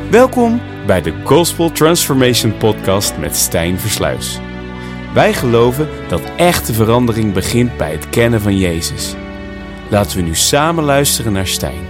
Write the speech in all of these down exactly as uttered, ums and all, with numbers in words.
Welkom bij de Gospel Transformation Podcast met Stijn Versluis. Wij geloven dat echte verandering begint bij het kennen van Jezus. Laten we nu samen luisteren naar Stijn.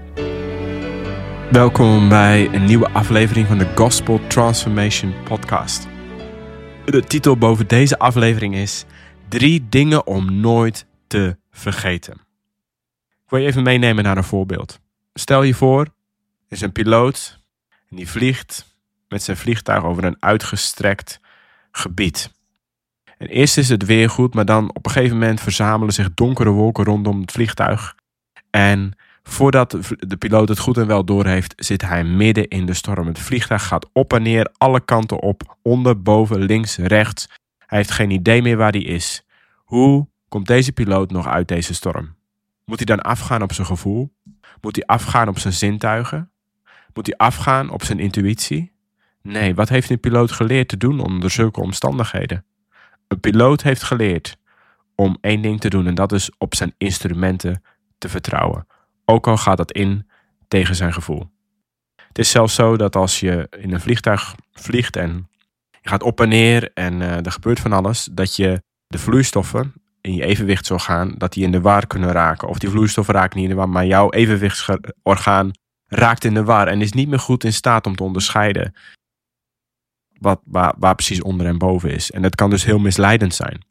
Welkom bij een nieuwe aflevering van de Gospel Transformation Podcast. De titel boven deze aflevering is Drie dingen om nooit te vergeten. Ik wil je even meenemen naar een voorbeeld. Stel je voor, er is een piloot en die vliegt met zijn vliegtuig over een uitgestrekt gebied. En eerst is het weer goed, maar dan op een gegeven moment verzamelen zich donkere wolken rondom het vliegtuig. En voordat de piloot het goed en wel doorheeft, zit hij midden in de storm. Het vliegtuig gaat op en neer, alle kanten op, onder, boven, links, rechts. Hij heeft geen idee meer waar hij is. Hoe komt deze piloot nog uit deze storm? Moet hij dan afgaan op zijn gevoel? Moet hij afgaan op zijn zintuigen? Moet hij afgaan op zijn intuïtie? Nee, wat heeft een piloot geleerd te doen onder zulke omstandigheden? Een piloot heeft geleerd om één ding te doen en dat is op zijn instrumenten te vertrouwen. Ook al gaat dat in tegen zijn gevoel. Het is zelfs zo dat als je in een vliegtuig vliegt en je gaat op en neer en uh, er gebeurt van alles, dat je de vloeistoffen in je evenwicht zal gaan, dat die in de war kunnen raken. Of die vloeistoffen raken niet in de war, maar jouw evenwichtsorgaan raakt in de war en is niet meer goed in staat om te onderscheiden wat, waar, waar precies onder en boven is. En dat kan dus heel misleidend zijn.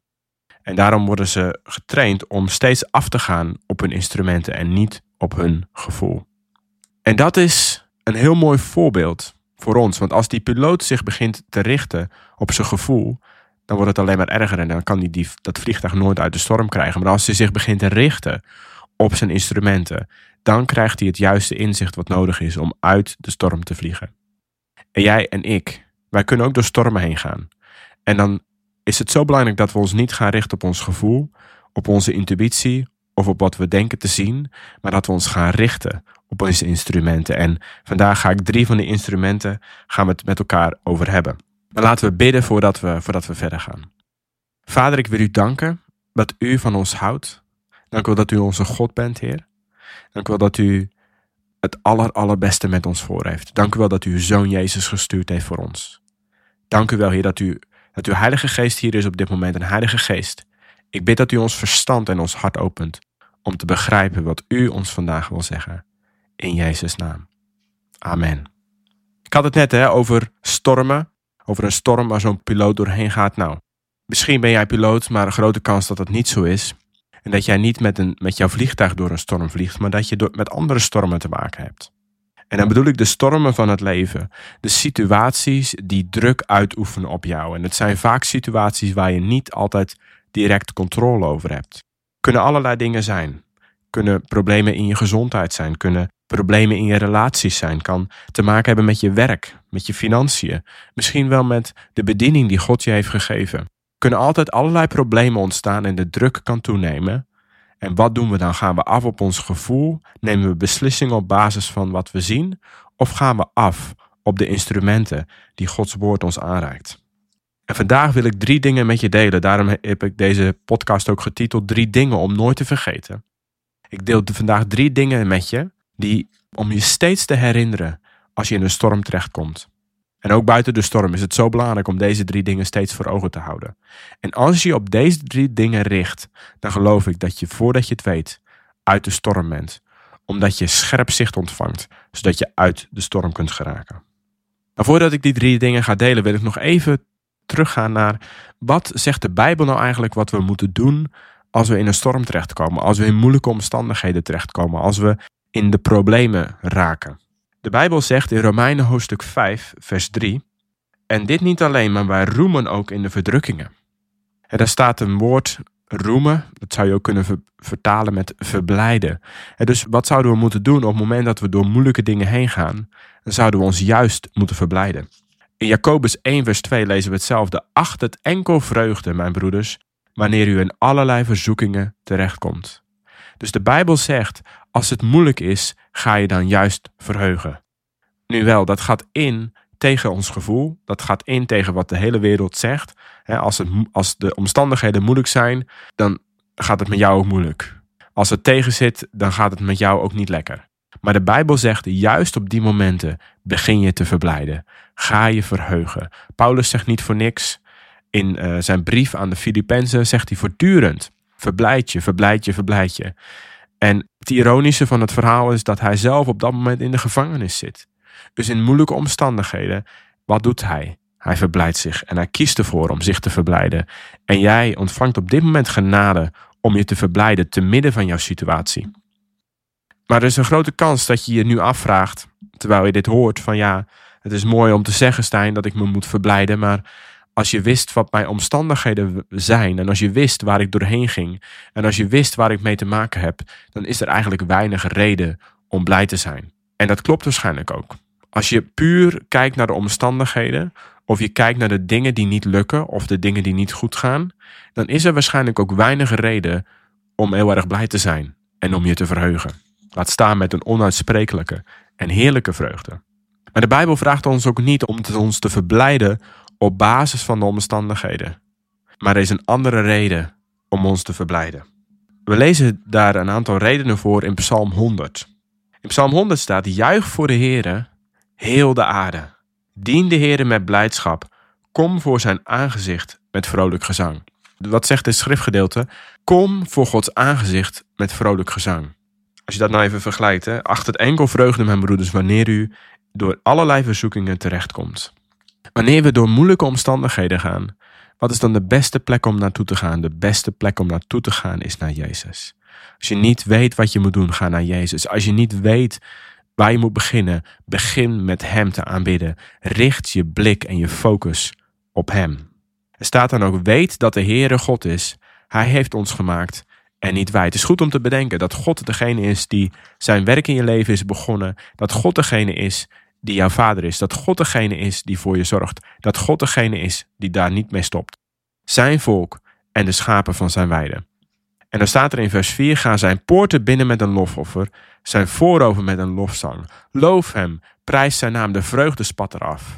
En daarom worden ze getraind om steeds af te gaan op hun instrumenten en niet op hun gevoel. En dat is een heel mooi voorbeeld voor ons. Want als die piloot zich begint te richten op zijn gevoel, dan wordt het alleen maar erger en dan kan hij die, dat vliegtuig nooit uit de storm krijgen. Maar als hij zich begint te richten op zijn instrumenten, dan krijgt hij het juiste inzicht wat nodig is om uit de storm te vliegen. En jij en ik, wij kunnen ook door stormen heen gaan. En dan is het zo belangrijk dat we ons niet gaan richten op ons gevoel, op onze intuïtie of op wat we denken te zien, maar dat we ons gaan richten op onze instrumenten. En vandaag ga ik drie van die instrumenten gaan we het met elkaar over hebben. Maar laten we bidden voordat we, voordat we verder gaan. Vader, ik wil u danken dat u van ons houdt. Dank u wel dat u onze God bent, Heer. Dank u wel dat u het aller, allerbeste met ons voor heeft. Dank u wel dat u uw Zoon Jezus gestuurd heeft voor ons. Dank u wel, Heer, dat u Dat uw Heilige Geest hier is op dit moment. Een Heilige Geest, ik bid dat u ons verstand en ons hart opent om te begrijpen wat u ons vandaag wil zeggen. In Jezus' naam. Amen. Ik had het net hè, over stormen. Over een storm waar zo'n piloot doorheen gaat. Nou, misschien ben jij piloot, maar een grote kans dat dat niet zo is. En dat jij niet met, een, met jouw vliegtuig door een storm vliegt, maar dat je door, met andere stormen te maken hebt. En dan bedoel ik de stormen van het leven. De situaties die druk uitoefenen op jou. En het zijn vaak situaties waar je niet altijd direct controle over hebt. Kunnen allerlei dingen zijn. Kunnen problemen in je gezondheid zijn. Kunnen problemen in je relaties zijn. Kan te maken hebben met je werk, met je financiën. Misschien wel met de bediening die God je heeft gegeven. Kunnen altijd allerlei problemen ontstaan en de druk kan toenemen. En wat doen we dan? Gaan we af op ons gevoel? Nemen we beslissingen op basis van wat we zien? Of gaan we af op de instrumenten die Gods woord ons aanreikt? En vandaag wil ik drie dingen met je delen. Daarom heb ik deze podcast ook getiteld Drie dingen om nooit te vergeten. Ik deel vandaag drie dingen met je die om je steeds te herinneren als je in een storm terechtkomt. En ook buiten de storm is het zo belangrijk om deze drie dingen steeds voor ogen te houden. En als je op deze drie dingen richt, dan geloof ik dat je voordat je het weet uit de storm bent. Omdat je scherp zicht ontvangt, zodat je uit de storm kunt geraken. Maar voordat ik die drie dingen ga delen, wil ik nog even teruggaan naar wat zegt de Bijbel nou eigenlijk wat we moeten doen als we in een storm terechtkomen. Als we in moeilijke omstandigheden terechtkomen. Als we in de problemen raken. De Bijbel zegt in Romeinen hoofdstuk vijf, vers drie... En dit niet alleen, maar wij roemen ook in de verdrukkingen. En daar staat een woord roemen, dat zou je ook kunnen ver- vertalen met verblijden. En dus wat zouden we moeten doen op het moment dat we door moeilijke dingen heen gaan? Dan zouden we ons juist moeten verblijden. In Jacobus één, vers twee lezen we hetzelfde. Acht het enkel vreugde, mijn broeders, wanneer u in allerlei verzoekingen terechtkomt. Dus de Bijbel zegt, als het moeilijk is, ga je dan juist verheugen. Nu wel, dat gaat in tegen ons gevoel. Dat gaat in tegen wat de hele wereld zegt. Als, het, als de omstandigheden moeilijk zijn, dan gaat het met jou ook moeilijk. Als het tegen zit, dan gaat het met jou ook niet lekker. Maar de Bijbel zegt, juist op die momenten begin je te verblijden. Ga je verheugen. Paulus zegt niet voor niks. In uh, zijn brief aan de Filippenzen zegt hij voortdurend, verblijd je, verblijd je, verblijd je. En het ironische van het verhaal is dat hij zelf op dat moment in de gevangenis zit. Dus in moeilijke omstandigheden, wat doet hij? Hij verblijdt zich en hij kiest ervoor om zich te verblijden. En jij ontvangt op dit moment genade om je te verblijden te midden van jouw situatie. Maar er is een grote kans dat je je nu afvraagt, terwijl je dit hoort, van ja, het is mooi om te zeggen, Stijn, dat ik me moet verblijden, maar als je wist wat mijn omstandigheden zijn en als je wist waar ik doorheen ging en als je wist waar ik mee te maken heb, dan is er eigenlijk weinig reden om blij te zijn. En dat klopt waarschijnlijk ook. Als je puur kijkt naar de omstandigheden of je kijkt naar de dingen die niet lukken of de dingen die niet goed gaan, dan is er waarschijnlijk ook weinig reden om heel erg blij te zijn en om je te verheugen. Laat staan met een onuitsprekelijke en heerlijke vreugde. Maar de Bijbel vraagt ons ook niet om ons te verblijden op basis van de omstandigheden. Maar er is een andere reden om ons te verblijden. We lezen daar een aantal redenen voor in Psalm honderd. In Psalm honderd staat, juich voor de Heere, heel de aarde. Dien de Heere met blijdschap. Kom voor zijn aangezicht met vrolijk gezang. Wat zegt dit schriftgedeelte? Kom voor Gods aangezicht met vrolijk gezang. Als je dat nou even vergelijkt, hè? Acht het enkel vreugde, mijn broeders, wanneer u door allerlei verzoekingen terechtkomt. Wanneer we door moeilijke omstandigheden gaan, wat is dan de beste plek om naartoe te gaan? De beste plek om naartoe te gaan is naar Jezus. Als je niet weet wat je moet doen, ga naar Jezus. Als je niet weet waar je moet beginnen, begin met Hem te aanbidden. Richt je blik en je focus op Hem. Er staat dan ook, weet dat de Heere God is. Hij heeft ons gemaakt en niet wij. Het is goed om te bedenken dat God degene is die zijn werk in je leven is begonnen. Dat God degene is die jouw vader is. Dat God degene is die voor je zorgt. Dat God degene is die daar niet mee stopt. Zijn volk en de schapen van zijn weide. En dan staat er in vers vier, ga zijn poorten binnen met een lofoffer, zijn voorover met een lofzang. Loof hem, prijs zijn naam, de vreugde spat eraf.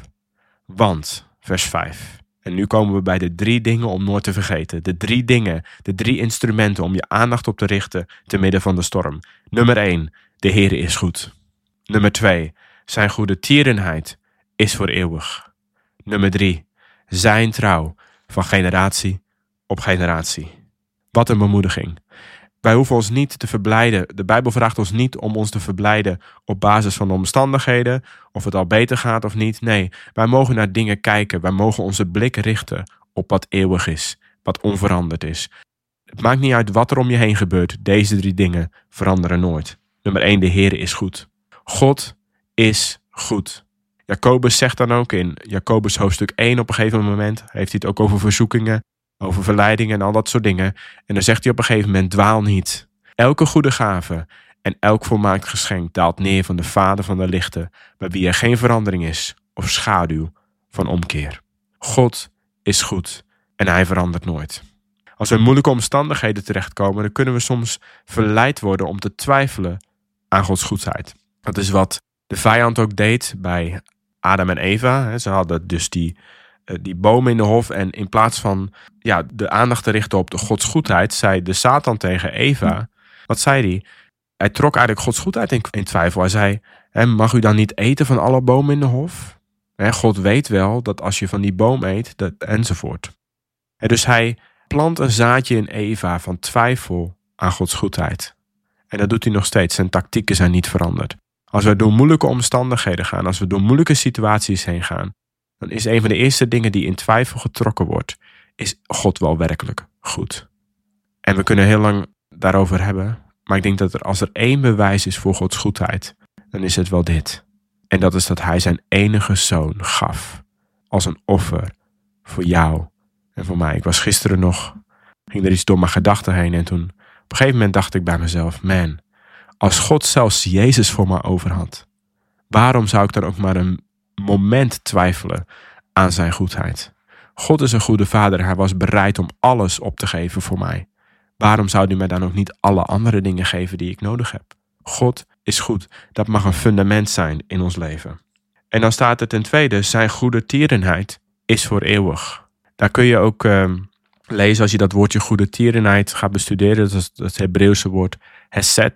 Want, vers vijf, en nu komen we bij de drie dingen om nooit te vergeten. De drie dingen, de drie instrumenten om je aandacht op te richten te midden van de storm. Nummer één, de Heere is goed. Nummer twee, zijn goede tierenheid is voor eeuwig. Nummer drie, zijn trouw van generatie op generatie. Wat een bemoediging. Wij hoeven ons niet te verblijden. De Bijbel vraagt ons niet om ons te verblijden op basis van de omstandigheden, of het al beter gaat of niet. Nee, wij mogen naar dingen kijken. Wij mogen onze blik richten op wat eeuwig is, wat onveranderd is. Het maakt niet uit wat er om je heen gebeurt. Deze drie dingen veranderen nooit. Nummer één, de Heere is goed. God is goed. Jacobus zegt dan ook in Jacobus hoofdstuk één op een gegeven moment, heeft hij het ook over verzoekingen, over verleidingen en al dat soort dingen. En dan zegt hij op een gegeven moment, dwaal niet. Elke goede gave en elk volmaakt geschenk daalt neer van de Vader van de lichten, bij wie er geen verandering is of schaduw van omkeer. God is goed en hij verandert nooit. Als we in moeilijke omstandigheden terechtkomen, dan kunnen we soms verleid worden om te twijfelen aan Gods goedheid. Dat is wat de vijand ook deed bij Adam en Eva. Ze hadden dus die, die boom in de hof en in plaats van ja, de aandacht te richten op de Gods goedheid, zei de Satan tegen Eva, wat zei hij? Hij trok eigenlijk Gods goedheid in, in twijfel. Hij zei, mag u dan niet eten van alle bomen in de hof? God weet wel dat als je van die boom eet, dat, enzovoort. En dus hij plant een zaadje in Eva van twijfel aan Gods goedheid. En dat doet hij nog steeds. Zijn tactieken zijn niet veranderd. Als we door moeilijke omstandigheden gaan, als we door moeilijke situaties heen gaan, dan is een van de eerste dingen die in twijfel getrokken wordt, is God wel werkelijk goed? En we kunnen heel lang daarover hebben, maar ik denk dat er als er één bewijs is voor Gods goedheid, dan is het wel dit. En dat is dat hij zijn enige zoon gaf als een offer voor jou en voor mij. Ik was gisteren nog, ging er iets door mijn gedachten heen en toen op een gegeven moment dacht ik bij mezelf, man, als God zelfs Jezus voor me over had, waarom zou ik dan ook maar een moment twijfelen aan zijn goedheid? God is een goede vader, hij was bereid om alles op te geven voor mij. Waarom zou hij mij dan ook niet alle andere dingen geven die ik nodig heb? God is goed, dat mag een fundament zijn in ons leven. En dan staat er ten tweede, zijn goede tierenheid is voor eeuwig. Daar kun je ook uh, lezen als je dat woordje goede tierenheid gaat bestuderen, dat is het Hebreeuwse woord hesed.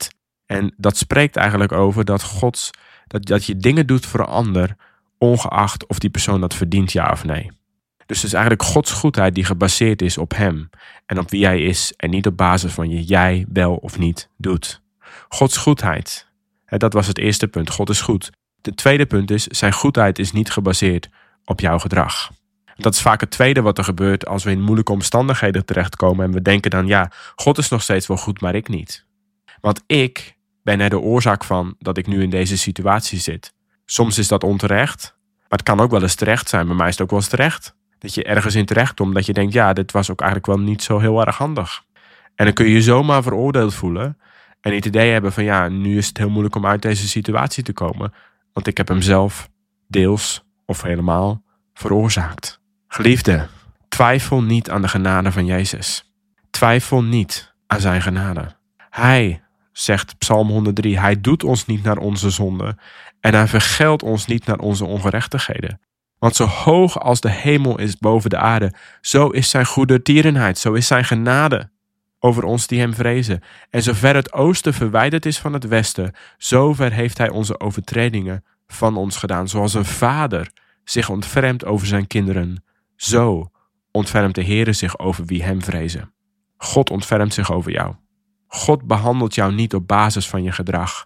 En dat spreekt eigenlijk over dat, Gods, dat, dat je dingen doet voor een ander, ongeacht of die persoon dat verdient, ja of nee. Dus het is eigenlijk Gods goedheid die gebaseerd is op hem en op wie hij is en niet op basis van je jij wel of niet doet. Gods goedheid, dat was het eerste punt, God is goed. Het tweede punt is, zijn goedheid is niet gebaseerd op jouw gedrag. Dat is vaak het tweede wat er gebeurt als we in moeilijke omstandigheden terechtkomen en we denken dan, ja, God is nog steeds wel goed, maar ik niet. Want ik ben er de oorzaak van dat ik nu in deze situatie zit. Soms is dat onterecht, maar het kan ook wel eens terecht zijn. Bij mij is het ook wel eens terecht. Dat je ergens in terecht komt dat je denkt, ja, dit was ook eigenlijk wel niet zo heel erg handig. En dan kun je je zomaar veroordeeld voelen en het idee hebben van, ja, nu is het heel moeilijk om uit deze situatie te komen, want ik heb hem zelf deels of helemaal veroorzaakt. Geliefde, twijfel niet aan de genade van Jezus. Twijfel niet aan zijn genade. Hij, zegt Psalm honderddrie, hij doet ons niet naar onze zonden en hij vergeldt ons niet naar onze ongerechtigheden. Want zo hoog als de hemel is boven de aarde, zo is zijn goedertierenheid, zo is zijn genade over ons die hem vrezen. En zover het oosten verwijderd is van het westen, zover heeft hij onze overtredingen van ons gedaan. Zoals een vader zich ontfermt over zijn kinderen, zo ontfermt de Heere zich over wie hem vrezen. God ontfermt zich over jou. God behandelt jou niet op basis van je gedrag.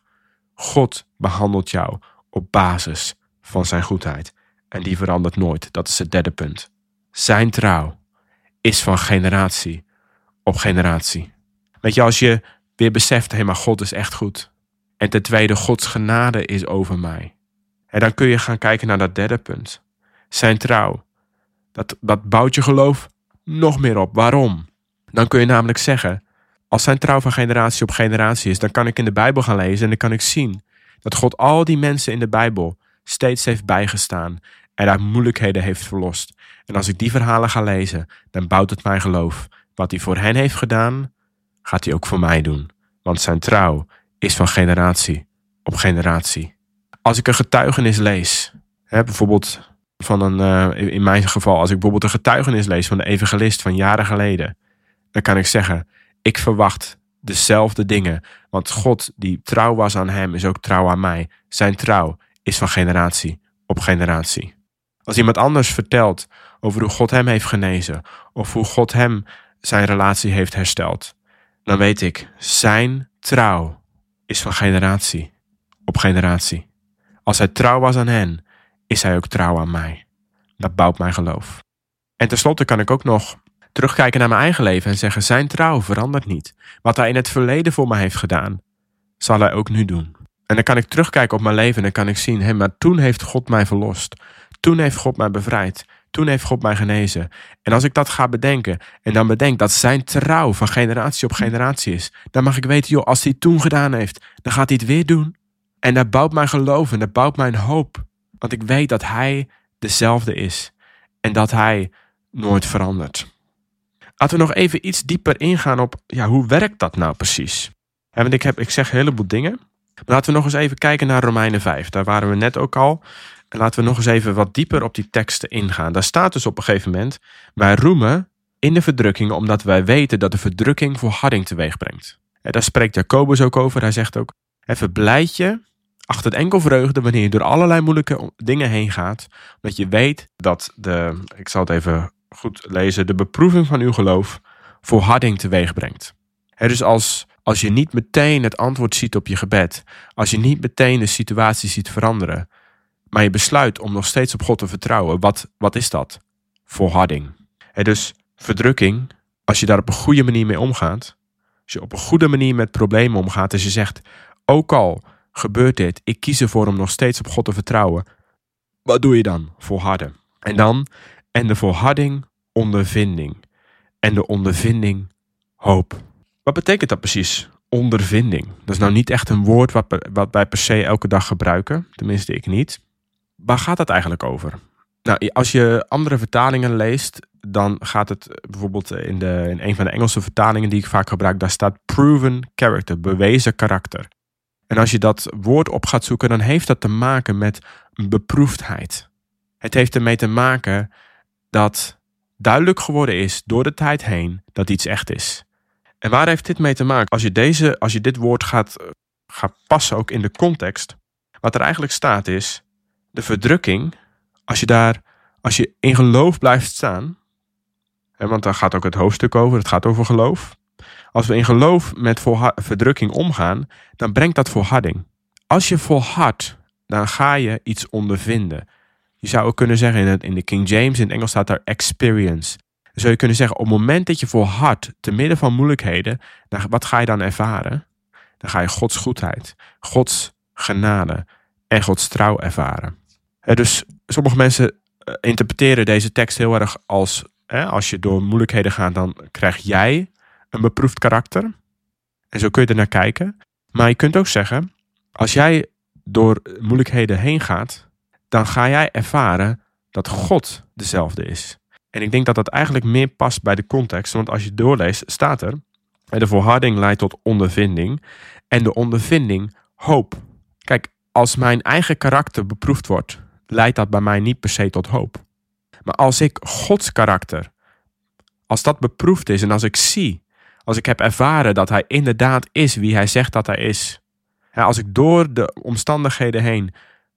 God behandelt jou op basis van zijn goedheid. En die verandert nooit. Dat is het derde punt. Zijn trouw is van generatie op generatie. Weet je, als je weer beseft, hé, maar God is echt goed. En ten tweede, Gods genade is over mij. En dan kun je gaan kijken naar dat derde punt. Zijn trouw. Dat, dat bouwt je geloof nog meer op. Waarom? Dan kun je namelijk zeggen, als zijn trouw van generatie op generatie is, dan kan ik in de Bijbel gaan lezen en dan kan ik zien dat God al die mensen in de Bijbel steeds heeft bijgestaan en uit moeilijkheden heeft verlost. En als ik die verhalen ga lezen, dan bouwt het mijn geloof. Wat hij voor hen heeft gedaan, gaat hij ook voor mij doen. Want zijn trouw is van generatie op generatie. Als ik een getuigenis lees, hè, bijvoorbeeld van een, uh, in mijn geval, als ik bijvoorbeeld een getuigenis lees van de evangelist van jaren geleden, dan kan ik zeggen, ik verwacht dezelfde dingen. Want God die trouw was aan hem, is ook trouw aan mij. Zijn trouw is van generatie op generatie. Als iemand anders vertelt over hoe God hem heeft genezen, of hoe God hem zijn relatie heeft hersteld, dan weet ik, zijn trouw is van generatie op generatie. Als hij trouw was aan hen, is hij ook trouw aan mij. Dat bouwt mijn geloof. En tenslotte kan ik ook nog terugkijken naar mijn eigen leven en zeggen, zijn trouw verandert niet. Wat hij in het verleden voor mij heeft gedaan, zal hij ook nu doen. En dan kan ik terugkijken op mijn leven en dan kan ik zien, hé, maar toen heeft God mij verlost. Toen heeft God mij bevrijd. Toen heeft God mij genezen. En als ik dat ga bedenken en dan bedenk dat zijn trouw van generatie op generatie is, dan mag ik weten, joh, als hij het toen gedaan heeft, dan gaat hij het weer doen. En dat bouwt mijn geloof en dat bouwt mijn hoop. Want ik weet dat hij dezelfde is en dat hij nooit verandert. Laten we nog even iets dieper ingaan op, ja, hoe werkt dat nou precies? Ja, want ik, heb, ik zeg een heleboel dingen. Maar laten we nog eens even kijken naar Romeinen vijf. Daar waren we net ook al. En laten we nog eens even wat dieper op die teksten ingaan. Daar staat dus op een gegeven moment, wij roemen in de verdrukking omdat wij weten dat de verdrukking volharding teweeg brengt. En daar spreekt Jacobus ook over. Hij zegt ook, verblijd je achter het enkel vreugde wanneer je door allerlei moeilijke dingen heen gaat. Omdat je weet dat de, ik zal het even goed lezen, de beproeving van uw geloof volharding teweeg brengt. He, dus als, als je niet meteen het antwoord ziet op je gebed, als je niet meteen de situatie ziet veranderen, maar je besluit om nog steeds op God te vertrouwen, wat, wat is dat? Volharding. He, dus verdrukking, als je daar op een goede manier mee omgaat, als je op een goede manier met problemen omgaat, als je zegt, ook al gebeurt dit, ik kies ervoor om nog steeds op God te vertrouwen, wat doe je dan? Volharden. En dan, en de volharding, ondervinding. En de ondervinding, hoop. Wat betekent dat precies? Ondervinding. Dat is nou niet echt een woord wat, wat wij per se elke dag gebruiken. Tenminste, ik niet. Waar gaat het eigenlijk over? Nou, als je andere vertalingen leest, dan gaat het bijvoorbeeld in, de, in een van de Engelse vertalingen die ik vaak gebruik, daar staat proven character, bewezen karakter. En als je dat woord op gaat zoeken, dan heeft dat te maken met beproefdheid. Het heeft ermee te maken dat duidelijk geworden is door de tijd heen dat iets echt is. En waar heeft dit mee te maken? Als je, deze, als je dit woord gaat, ga passen ook in de context. Wat er eigenlijk staat is, de verdrukking, als je daar, als je in geloof blijft staan, hè, want daar gaat ook het hoofdstuk over, het gaat over geloof. Als we in geloof met volha- verdrukking omgaan, dan brengt dat volharding. Als je volhardt, dan ga je iets ondervinden. Je zou ook kunnen zeggen, in, het, in de King James, in het Engels staat daar experience. Dan zou je kunnen zeggen, op het moment dat je volhardt, te midden van moeilijkheden, dan, wat ga je dan ervaren? Dan ga je Gods goedheid, Gods genade en Gods trouw ervaren. He, dus sommige mensen uh, interpreteren deze tekst heel erg als, hè, als je door moeilijkheden gaat, dan krijg jij een beproefd karakter. En zo kun je er naar kijken. Maar je kunt ook zeggen, als jij door moeilijkheden heen gaat, dan ga jij ervaren dat God dezelfde is. En ik denk dat dat eigenlijk meer past bij de context. Want als je doorleest, staat er, de volharding leidt tot ondervinding. En de ondervinding hoop. Kijk, als mijn eigen karakter beproefd wordt, leidt dat bij mij niet per se tot hoop. Maar als ik Gods karakter, als dat beproefd is en als ik zie, als ik heb ervaren dat hij inderdaad is wie hij zegt dat hij is. Als ik door de omstandigheden heen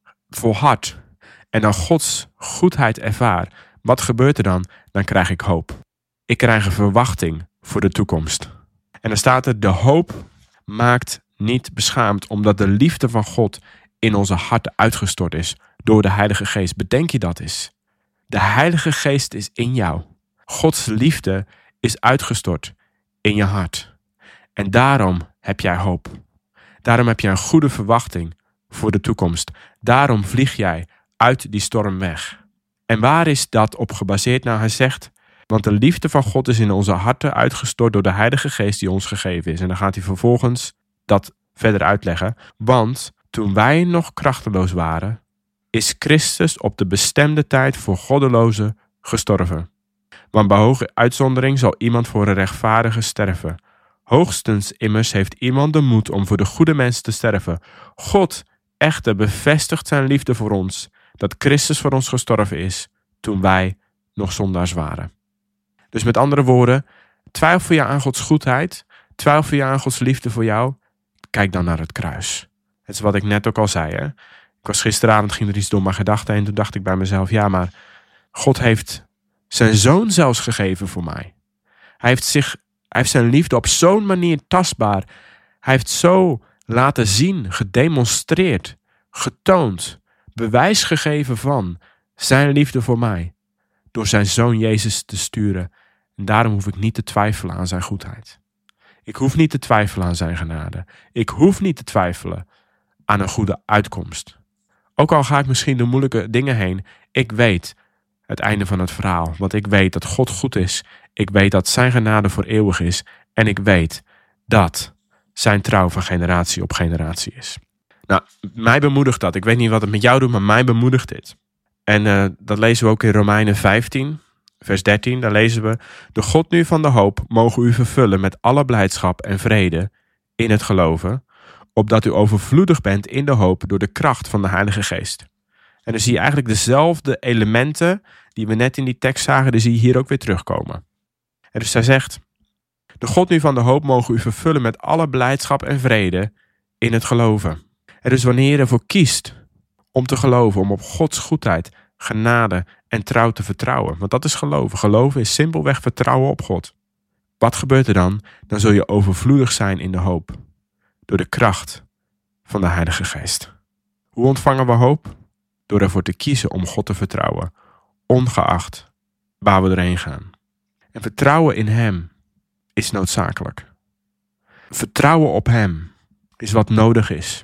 volhard en dan Gods goedheid ervaar, wat gebeurt er dan? Dan krijg ik hoop. Ik krijg een verwachting voor de toekomst. En dan staat er, de hoop maakt niet beschaamd, omdat de liefde van God in onze harten uitgestort is door de Heilige Geest. Bedenk je dat eens. De Heilige Geest is in jou. Gods liefde is uitgestort in je hart. En daarom heb jij hoop. Daarom heb je een goede verwachting voor de toekomst. Daarom vlieg jij uit die storm weg. En waar is dat op gebaseerd? Nou, hij zegt, want de liefde van God is in onze harten uitgestort door de Heilige Geest die ons gegeven is. En dan gaat hij vervolgens dat verder uitleggen. Want toen wij nog krachteloos waren, is Christus op de bestemde tijd voor goddelozen gestorven. Want bij hoge uitzondering zal iemand voor een rechtvaardige sterven. Hoogstens immers heeft iemand de moed om voor de goede mens te sterven. God echter bevestigt zijn liefde voor ons, dat Christus voor ons gestorven is, toen wij nog zondaars waren. Dus met andere woorden, twijfel je aan Gods goedheid, twijfel je aan Gods liefde voor jou, kijk dan naar het kruis. Het is wat ik net ook al zei. Hè? Ik was gisteravond, ging er iets door mijn gedachten en toen dacht ik bij mezelf, ja, maar God heeft zijn zoon zelfs gegeven voor mij. Hij heeft, zich, hij heeft zijn liefde op zo'n manier tastbaar. Hij heeft zo laten zien, gedemonstreerd, getoond, bewijs gegeven van zijn liefde voor mij. Door zijn zoon Jezus te sturen. En daarom hoef ik niet te twijfelen aan zijn goedheid. Ik hoef niet te twijfelen aan zijn genade. Ik hoef niet te twijfelen aan een goede uitkomst. Ook al ga ik misschien door moeilijke dingen heen, ik weet het einde van het verhaal. Want ik weet dat God goed is. Ik weet dat zijn genade voor eeuwig is. En ik weet dat zijn trouw van generatie op generatie is. Nou, mij bemoedigt dat. Ik weet niet wat het met jou doet, maar mij bemoedigt dit. En uh, dat lezen we ook in Romeinen vijftien, vers dertien. Daar lezen we, de God nu van de hoop mogen u vervullen met alle blijdschap en vrede in het geloven, opdat u overvloedig bent in de hoop door de kracht van de Heilige Geest. En dan zie je eigenlijk dezelfde elementen die we net in die tekst zagen, die zie je hier ook weer terugkomen. En dus hij zegt, de God nu van de hoop mogen u vervullen met alle blijdschap en vrede in het geloven. En dus wanneer je ervoor kiest om te geloven, om op Gods goedheid, genade en trouw te vertrouwen. Want dat is geloven. Geloven is simpelweg vertrouwen op God. Wat gebeurt er dan? Dan zul je overvloedig zijn in de hoop. Door de kracht van de Heilige Geest. Hoe ontvangen we hoop? Door ervoor te kiezen om God te vertrouwen. Ongeacht waar we erheen gaan. En vertrouwen in Hem is noodzakelijk. Vertrouwen op Hem is wat nodig is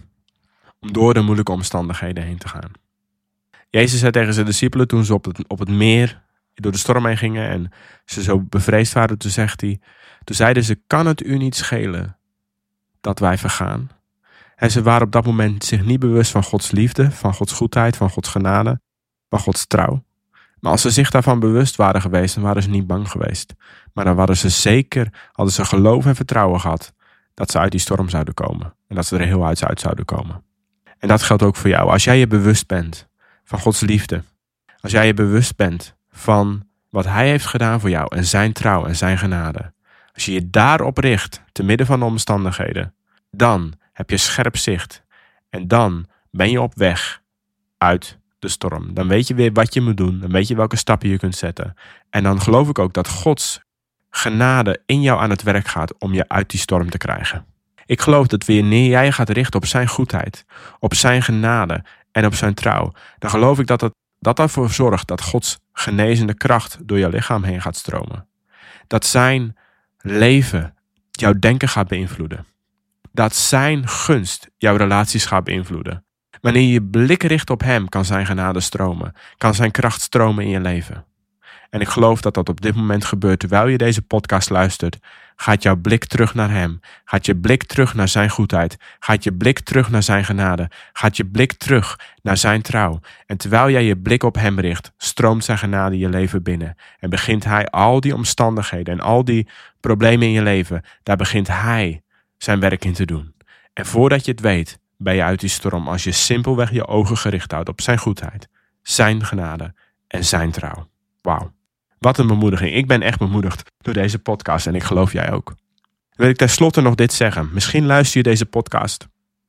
om door de moeilijke omstandigheden heen te gaan. Jezus zei tegen zijn discipelen toen ze op het, op het meer door de storm heen gingen en ze zo bevreesd waren, toen zegt hij, toen zeiden ze, kan het u niet schelen dat wij vergaan? En ze waren op dat moment zich niet bewust van Gods liefde, van Gods goedheid, van Gods genade, van Gods trouw. Maar als ze zich daarvan bewust waren geweest, dan waren ze niet bang geweest. Maar dan waren ze zeker, hadden ze geloof en vertrouwen gehad, dat ze uit die storm zouden komen. En dat ze er heel uit, uit zouden komen. En dat geldt ook voor jou. Als jij je bewust bent van Gods liefde. Als jij je bewust bent van wat Hij heeft gedaan voor jou en zijn trouw en zijn genade. Als je je daarop richt, te midden van de omstandigheden. Dan heb je scherp zicht. En dan ben je op weg uit de storm. Dan weet je weer wat je moet doen. Dan weet je welke stappen je kunt zetten. En dan geloof ik ook dat Gods genade in jou aan het werk gaat om je uit die storm te krijgen. Ik geloof dat wanneer jij je gaat richten op zijn goedheid, op zijn genade en op zijn trouw, dan geloof ik dat het, dat ervoor zorgt dat Gods genezende kracht door jouw lichaam heen gaat stromen. Dat zijn leven jouw denken gaat beïnvloeden. Dat zijn gunst jouw relaties gaat beïnvloeden. Wanneer je je blik richt op hem, kan zijn genade stromen. Kan zijn kracht stromen in je leven. En ik geloof dat dat op dit moment gebeurt. Terwijl je deze podcast luistert, gaat jouw blik terug naar hem. Gaat je blik terug naar zijn goedheid. Gaat je blik terug naar zijn genade. Gaat je blik terug naar zijn trouw. En terwijl jij je blik op hem richt, stroomt zijn genade je leven binnen. En begint hij al die omstandigheden en al die problemen in je leven, daar begint hij zijn werk in te doen. En voordat je het weet, ben je uit die storm als je simpelweg je ogen gericht houdt op zijn goedheid, zijn genade en zijn trouw. Wauw. Wat een bemoediging. Ik ben echt bemoedigd door deze podcast en ik geloof jij ook. Wil ik tenslotte nog dit zeggen. Misschien luister je deze podcast.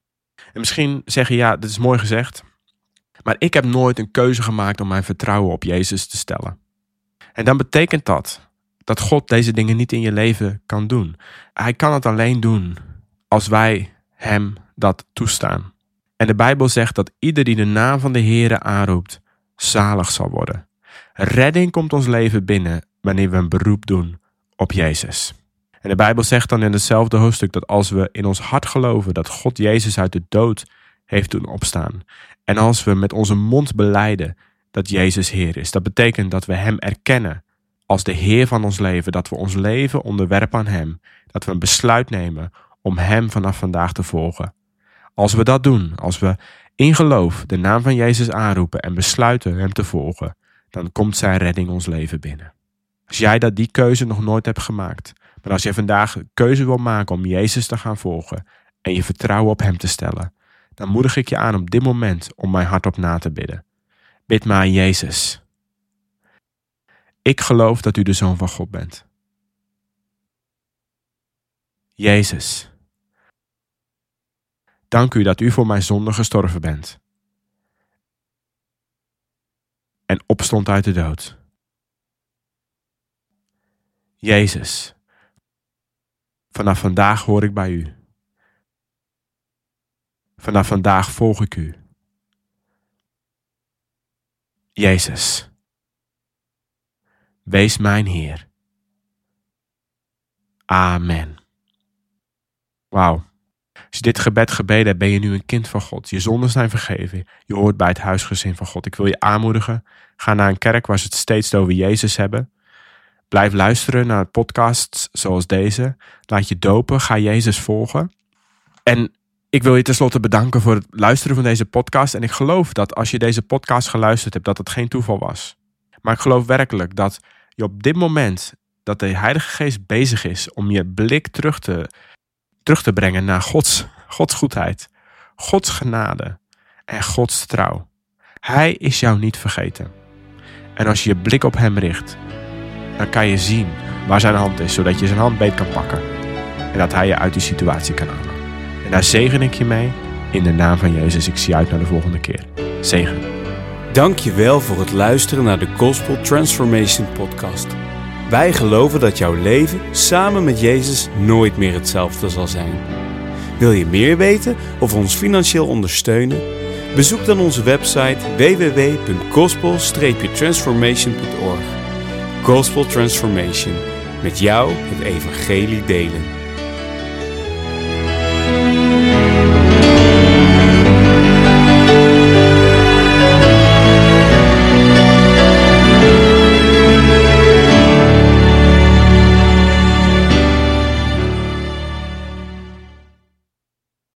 En misschien zeg je, ja, dit is mooi gezegd. Maar ik heb nooit een keuze gemaakt om mijn vertrouwen op Jezus te stellen. En dan betekent dat dat God deze dingen niet in je leven kan doen. Hij kan het alleen doen als wij hem dat toestaan. En de Bijbel zegt dat ieder die de naam van de Heere aanroept, zalig zal worden. Redding komt ons leven binnen wanneer we een beroep doen op Jezus. En de Bijbel zegt dan in hetzelfde hoofdstuk dat als we in ons hart geloven dat God Jezus uit de dood heeft doen opstaan. En als we met onze mond belijden dat Jezus Heer is. Dat betekent dat we hem erkennen als de Heer van ons leven. Dat we ons leven onderwerpen aan hem. Dat we een besluit nemen om hem vanaf vandaag te volgen. Als we dat doen, als we in geloof de naam van Jezus aanroepen en besluiten hem te volgen, dan komt zijn redding ons leven binnen. Als jij dat die keuze nog nooit hebt gemaakt, maar als je vandaag een keuze wil maken om Jezus te gaan volgen en je vertrouwen op hem te stellen, dan moedig ik je aan op dit moment om mijn hart op na te bidden. Bid maar aan Jezus. Ik geloof dat u de Zoon van God bent. Jezus, dank u dat u voor mijn zonde gestorven bent en opstond uit de dood. Jezus, vanaf vandaag hoor ik bij u. Vanaf vandaag volg ik u. Jezus, wees mijn Heer. Amen. Wauw. Als je dit gebed gebeden hebt, ben je nu een kind van God. Je zonden zijn vergeven. Je hoort bij het huisgezin van God. Ik wil je aanmoedigen. Ga naar een kerk waar ze het steeds over Jezus hebben. Blijf luisteren naar podcasts zoals deze. Laat je dopen. Ga Jezus volgen. En ik wil je tenslotte bedanken voor het luisteren van deze podcast. En ik geloof dat als je deze podcast geluisterd hebt, dat het geen toeval was. Maar ik geloof werkelijk dat je op dit moment, dat de Heilige Geest bezig is om je blik terug te, terug te brengen naar Gods, Gods goedheid, Gods genade en Gods trouw. Hij is jou niet vergeten. En als je je blik op hem richt, dan kan je zien waar zijn hand is, zodat je zijn hand beet kan pakken. En dat hij je uit die situatie kan halen. En daar zegen ik je mee in de naam van Jezus. Ik zie je uit naar de volgende keer. Zegen. Dank je wel voor het luisteren naar de Gospel Transformation Podcast. Wij geloven dat jouw leven samen met Jezus nooit meer hetzelfde zal zijn. Wil je meer weten of ons financieel ondersteunen? Bezoek dan onze website w w w punt gospel transformation punt org. Gospel Transformation. Met jou het evangelie delen.